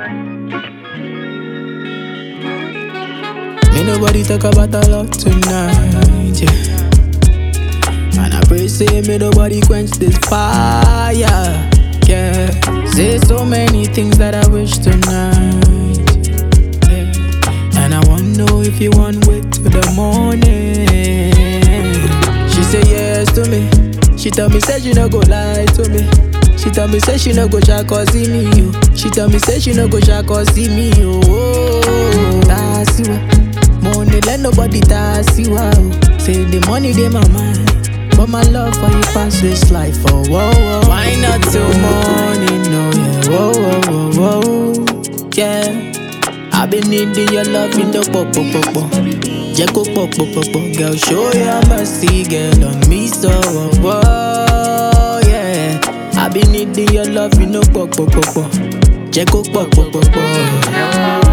May nobody talk about our love tonight, yeah. And I pray say may nobody quench this fire, yeah. Say so many things that I wish tonight, yeah. And I wanna know if you want wait till the morning. She say yes to me. She tell me say she no go lie to me. She tell me say she no go try cause see me, yo. She tell me say she no go try cause see me, yo. Tasiwa, money let nobody tasiwa. Say the money dey my mind, but my love for you pass this life. Oh, whoa, whoa. Why not till morning? No, yeah. Whoa, whoa, whoa, whoa. Yeah. I've been needing your love in the pop, pop, pop, pop. Jacko pop, pop, pop, pop. Girl, show your mercy, girl, on me so. Whoa, yeah. I've been needing your love in the pop, pop, pop, pop. Jacko pop, pop, pop, pop.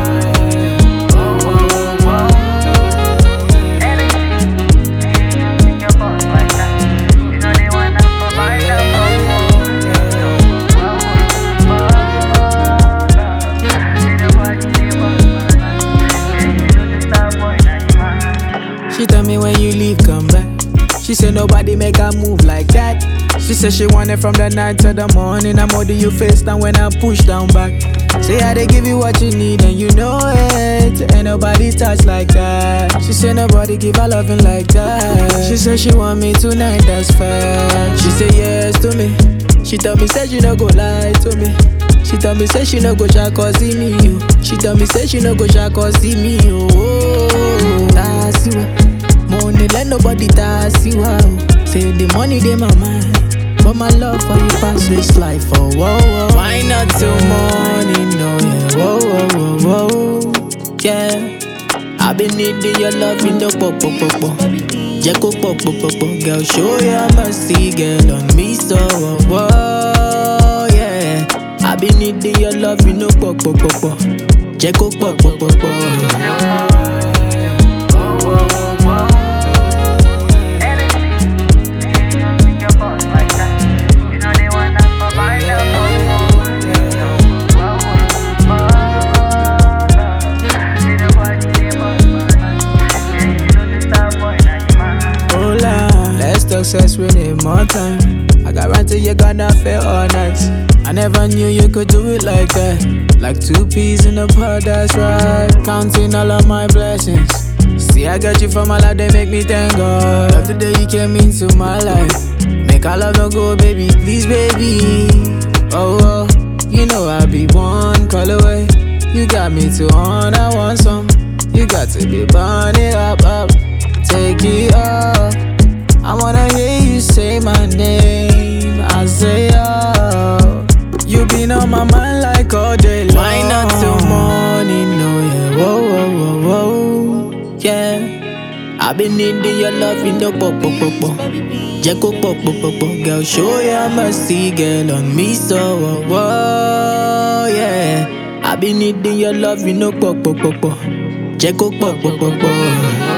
She tell me when you leave, come back. She said nobody make her move like that. She said she want it from the night to the morning. I'm holding you face down when I push down back. Say I they give you what you need and you know it. Ain't nobody touch like that. She said nobody give her loving like that. She said she want me tonight, that's fact. She said yes to me. She tell me say she no go lie to me. She tell me say she no go try cause see me, yo. She tell me say she no go try cause see me, yo. Tasiwa, money let nobody tasiwa. Say the money dey my mind, but my love for you pass this life. Oh, whoa, whoa. Why not till morning? No, yeah. Whoa, whoa, whoa, whoa. Yeah. I've been needing your love in the pop, pop, pop, pop. Jacko pop, pop, pop, pop. Girl, show your mercy, girl, on me so. Whoa, yeah. I've been needing your love in the pop, pop, pop, pop. Jacko pop, pop, pop, pop. Success, we need more time. I guarantee you're gonna feel all night. I never knew you could do it like that. Like two peas in a pod, that's right. Counting all of my blessings. See, I got you from my life, they make me thank God. Love the day you came into my life. Make our love no go, baby, please, baby. Oh, oh, you know I'll be one call away. You got me to on, I want some. You got to be burning up, up. Take it up. I wanna hear you say my name. I say, oh, you been on my mind like all day long. Why not till morning? No, yeah. Whoa, whoa, whoa, whoa. Yeah. I've been needing your love in the pop, pop, pop, pop. Jacko pop, pop, pop, pop. Girl, show your mercy, girl, on me so. Whoa, yeah. I've been needing your love in the pop, pop, pop, pop. Jacko pop, pop, pop, pop.